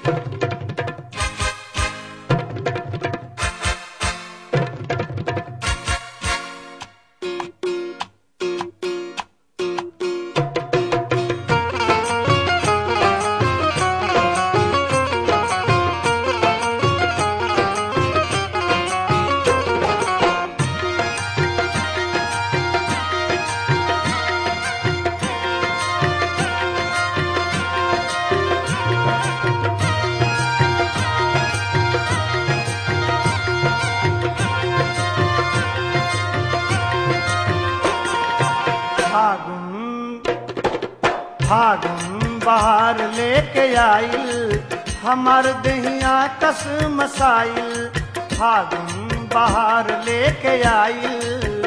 फागुन बहार लेके आइल हमार दहिया कस मसाइल। फागुन बहार लेके आइल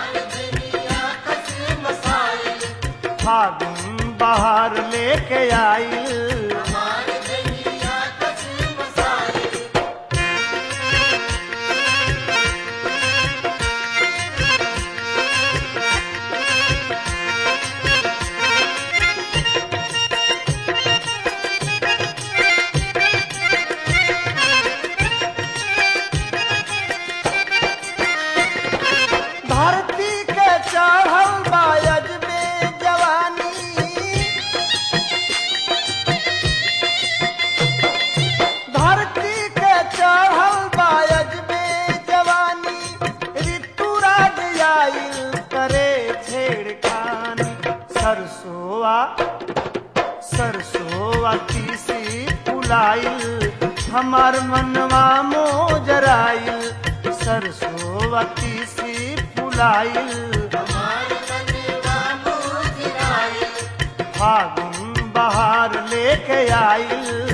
फागुन बहार लेके आइल। धरती के चढ़ल बायज में जवानी, धरती के चढ़ल बायज में जवानी। ऋतुराज आइल करे छेड़खानी। सरसोआ तीसी फुलाइल हमार मनवा मोजराइल। सरसोआ तीसी फुलाइल फागुन बहार लेके आइल।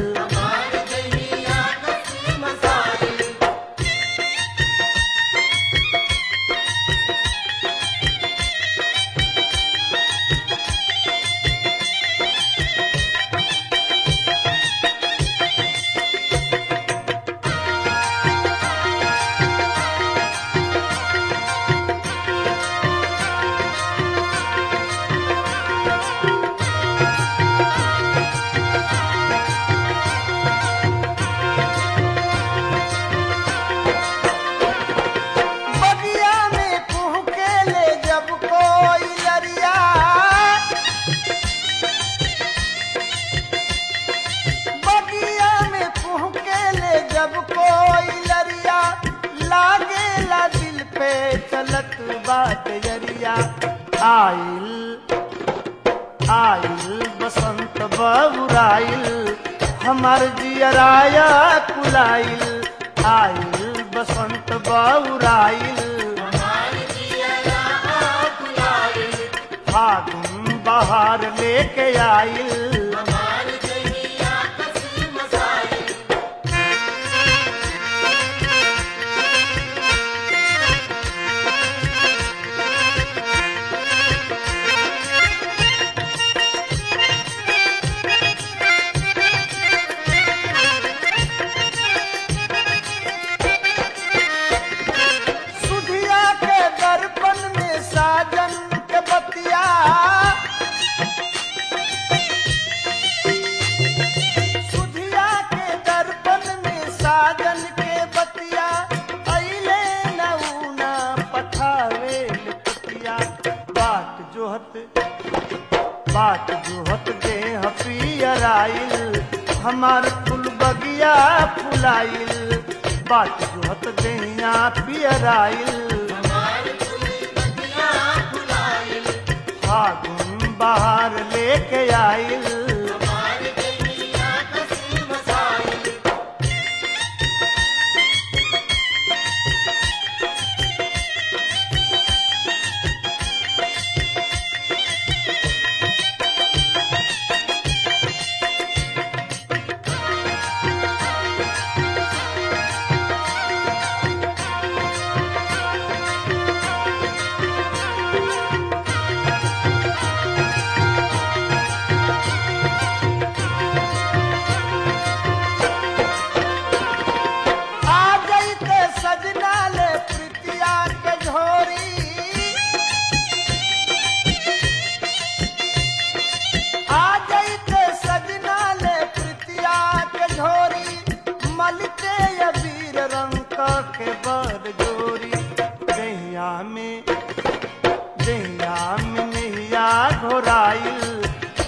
जब कोई लरिया लागेला दिल पे चलत बात जरिया। आइल बसंत बबुराइल हमार जियराया कुलाइल। आइल बसंत बबुराइल फागुन बहार लेके आइल। बाट जोहत देह पियराइल हमार फूल बगिया फुलाइल। बाट जोहत देहिया पियराइल फागुन बहार लेके आइल।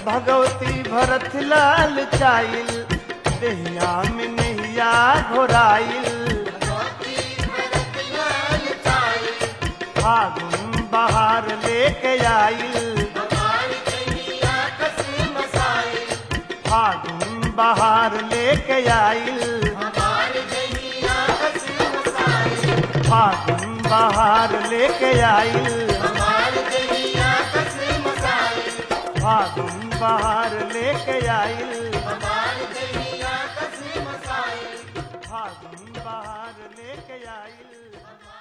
भगवती भरत लाल चाइल देहिया में नैया घोराइल फागुन बहार लेके आइल फागुन बहार लेके आइल फागुन बहार लेके आइल फागुन बहार लेके आइल फागुन बहार लेके आइल